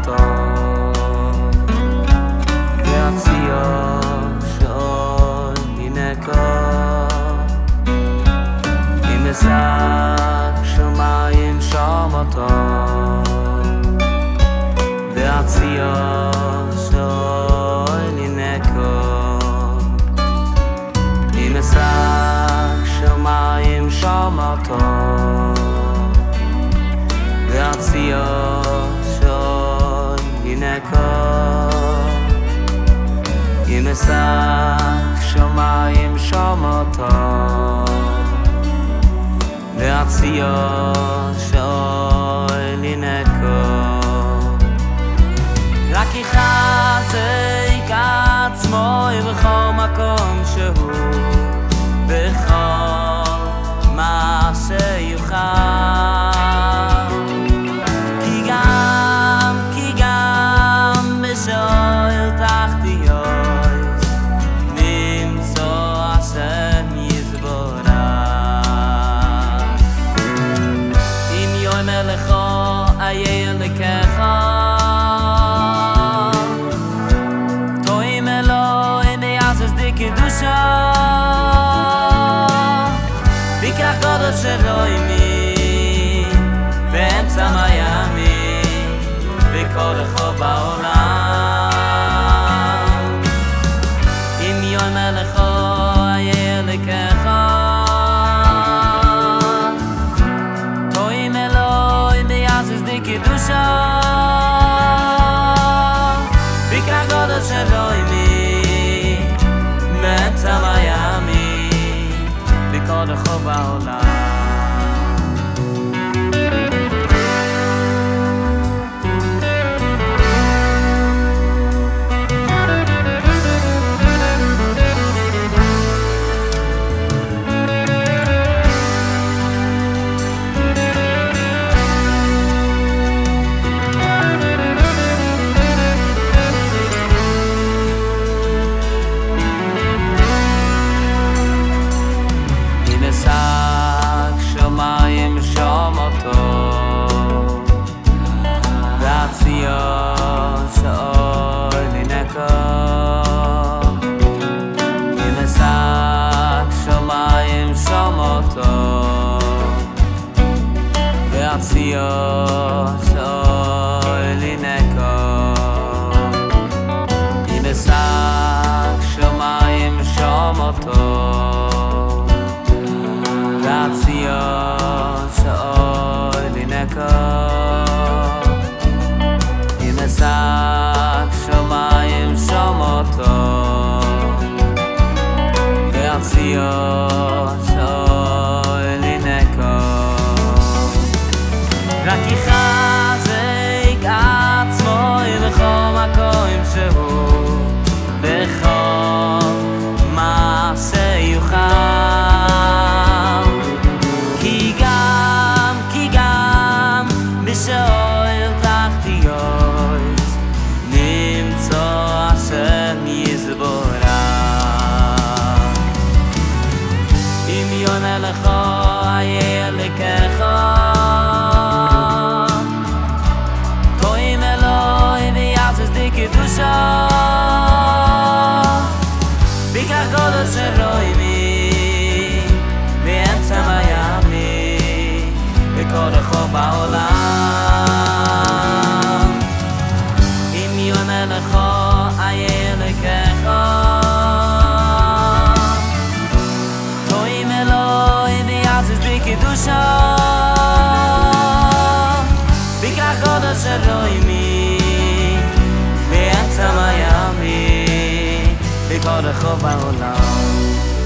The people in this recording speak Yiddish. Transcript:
והציון שאול ינקה אם אשק שמיים שמותו והציון שאול ינקה אם אשק שמיים שמותו והציון שאול ינקה אם אשק שמיים שמותו והציון שאול ינקה רק יחזק עצמו בכל מקום שהוא בכל מה שיוכל כי גם בשאול תחתיות נמצא השם יזברך אם יום אלכו איה אלוקיך קדושה ביקח קודש אלוהימי באמצע מיאמי בכל רחוב בעולם אם יום אלכו איה אלוקיך טועים אלוהים ביעזוז די קדושה ביקח קודש אלוהימי באמצע מיאמי בכל רחוב בעולם והציון שאול ינקה אם אשק שמיים שמותו והציון שאול ינקה אם אשק שמיים שמותו והציון שאול ינקה אשק שמיים שמותו והציון שאול ינקה רק יחזק עצמו בכל מקום שהוא בכל מה שיוכל כי גם בשאול תחתיות השם יזברך אם יונה לך איה אלוקיך טועים אלוהים ויעזוז די קדושה ביקח קודש אלוהימי באמצע מיאמי בכל רחוב בעולם אם יונה לך איה אלוקיך טועים אלוהים ויעזוז די קדושה ביקח קודש אלוהימי באמצע מיאמי בכל רחוב בעולם